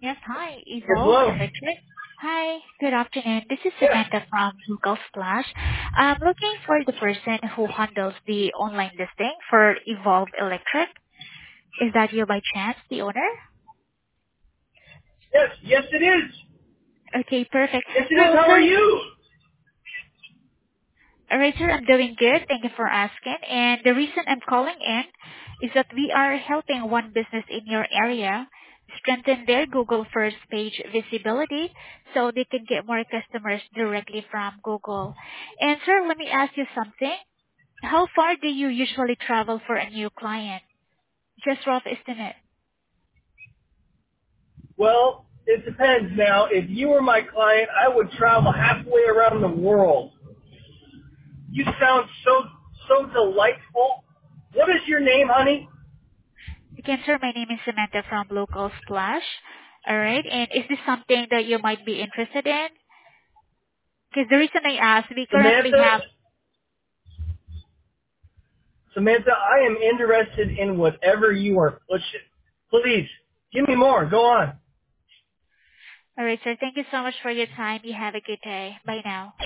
Yes, hi, Yes, Evolve hello. Electric. Hi, good afternoon. This is Yeah. Samantha from Google Splash. I'm looking for the person who handles the online listing for Evolve Electric. Is that you by chance, the owner? Yes, it is. Okay, perfect. Yes, it is. Well, How are sir, you? alright, sir, I'm doing good. Thank you for asking. And the reason I'm calling in is that we are helping one business in your area strengthen their Google first page visibility so they can get more customers directly from Google. And sir, let me ask you something. How far do you usually travel for a new client? Just rough estimate. Well, it depends now. If you were my client, I would travel halfway around the world. You sound so delightful. What is your name, honey? Again, sir, my name is Samantha from Local Splash. Alright, and is this something that you might be interested in? Because the reason I asked, we currently Samantha? have. Samantha, I am interested in whatever you are pushing. Please, give me more. Go on. All right, sir. Thank you so much for your time. You have a good day. Bye now.